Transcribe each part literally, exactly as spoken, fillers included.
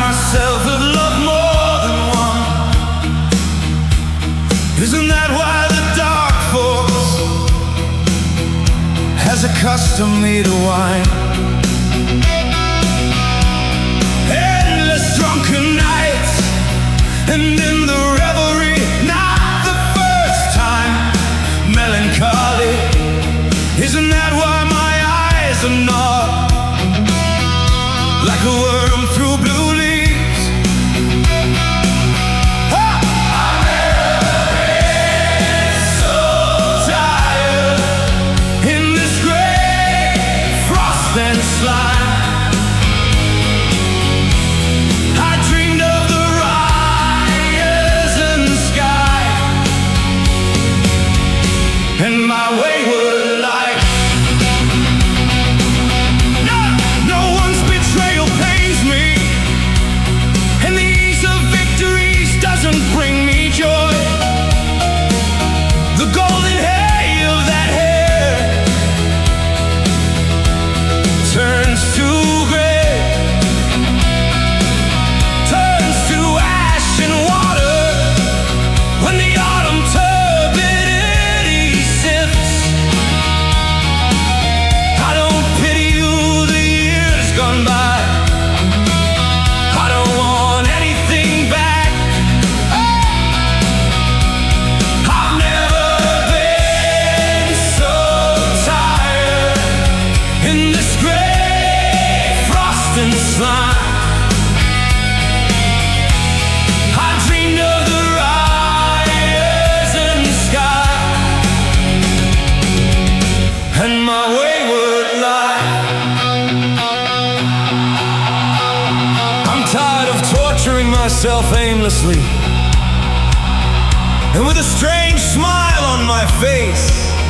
myself have loved more than one. Isn't that why the dark force has accustomed me to wine? Endless drunken nights, and in the revelry, not the first time, melancholy. Isn't that why my eyes are not like a worm through blue leaves? Oh! I've never been so tired in this gray frost and slime. I dreamed of the rising sky and my wayward life. No, no one's betrayal pains me, and the ease of victories doesn't bring me joy. The golden hay of that hair turns to gray, turns to ash and water when the autumn turbidity sifts. I don't pity you, the years gone by. I don't want anything back. I've never been so tired in this gray frost and slime. I dreamed of the rising sky and my wayward life. I'm tired of torturing myself aimlessly, and with a strange smile on my face,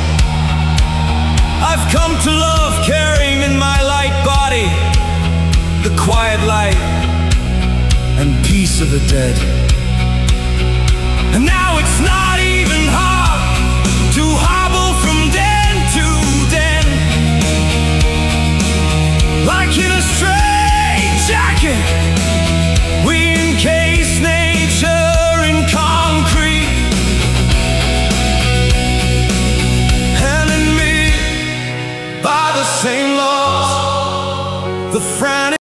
I've come to love carrying in my light body the quiet light and peace of the dead. And now it's not easy